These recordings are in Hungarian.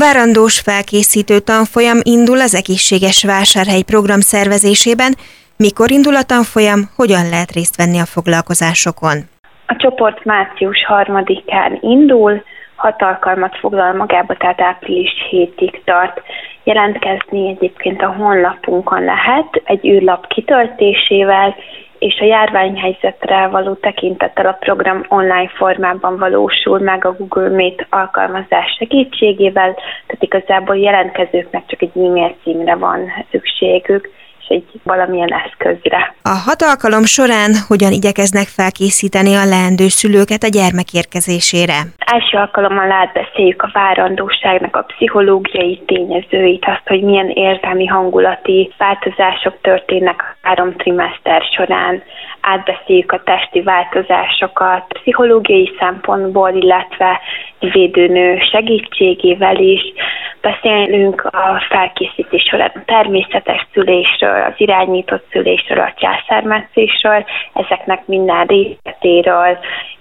Várandós felkészítő tanfolyam indul az Egészséges Vásárhely program szervezésében. Mikor indul a tanfolyam, hogyan lehet részt venni a foglalkozásokon? A csoport március 3-án indul, 6 alkalmat foglal magába, tehát április 7-ig tart. Jelentkezni egyébként a honlapunkon lehet egy űrlap kitöltésével, és a járványhelyzetre való tekintettel a program online formában valósul meg a Google Meet alkalmazás segítségével, tehát igazából jelentkezőknek csak egy e-mail címre van szükségük, és egy valamilyen eszközre. A 6 alkalom során hogyan igyekeznek felkészíteni a leendő szülőket a gyermek érkezésére? Első alkalommal átbeszéljük a várandóságnak a pszichológiai tényezőit, azt, hogy milyen érzelmi, hangulati változások történnek a 3 trimester során. Átbeszéljük a testi változásokat pszichológiai szempontból, illetve védőnő segítségével is. Beszélünk a felkészítés során a természetes szülésről, az irányított szülésről, a császármetszésről, ezeknek minden részletéről,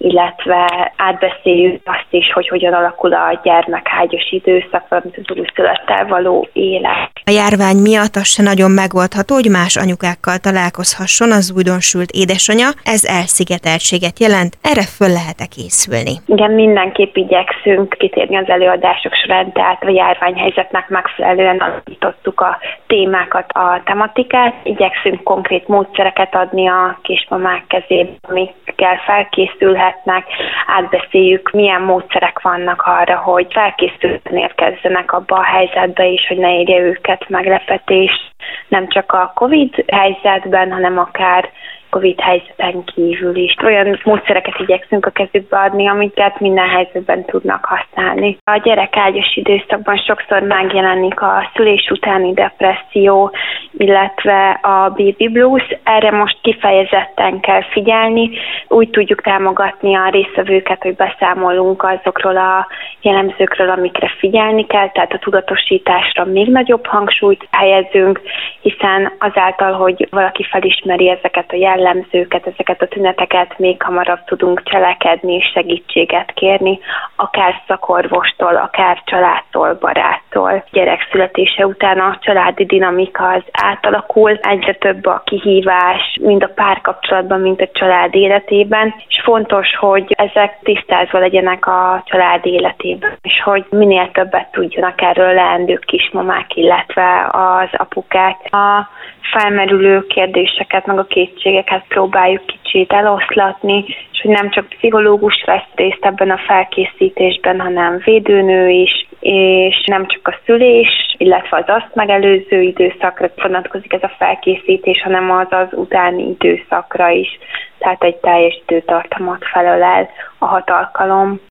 illetve átbeszéljük azt is, hogy hogyan alakul a gyermekágyos időszak, valamint az újszülöttel való élet. A járvány miatt az se nagyon megoldható, hogy más anyukákkal találkozhasson az újdonsült édesanya. Ez elszigeteltséget jelent, erre föl lehet-e készülni? Igen, mindenképp igyekszünk kitérni az előadások során, tehát a járványhelyzetnek megfelelően alakítottuk a témákat, a tematikát. Igyekszünk konkrét módszereket adni a kismamák kezébe, amikkel felkészülhetnek. Átbeszéljük, milyen módszerek vannak arra, hogy felkészülten érkezzenek abba a helyzetbe is, hogy ne érje őket meglepetés. Nem csak a Covid helyzetben, hanem akár Covid helyzeten kívül is. Olyan módszereket igyekszünk a kezükbe adni, amiket minden helyzetben tudnak használni. A gyerekágyos időszakban sokszor megjelenik a szülés utáni depresszió, illetve a baby blues. Erre most kifejezetten kell figyelni. Úgy tudjuk támogatni a résztvevőket, hogy beszámolunk azokról a jellemzőkről, amikre figyelni kell, tehát a tudatosításra még nagyobb hangsúlyt helyezünk, hiszen azáltal, hogy valaki felismeri ezeket a jellemzőket, ezeket a tüneteket, még hamarabb tudunk cselekedni és segítséget kérni, akár szakorvostól, akár családtól, baráttól. Gyerek születése után a családi dinamika az átalakul, egyre több a kihívás, mind a párkapcsolatban, mind a család életében, és fontos, hogy ezek tisztázva legyenek a család életében, és hogy minél többet tudjanak erről leendő kismamák, illetve az apukák. A felmerülő kérdéseket, meg a kétségeket próbáljuk kicsit eloszlatni, és hogy nem csak pszichológus vesz részt ebben a felkészítésben, hanem védőnő is, és nem csak a szülés, illetve az azt megelőző időszakra vonatkozik ez a felkészítés, hanem az utáni időszakra is. Tehát egy teljes időtartamot felölel a 6 alkalom.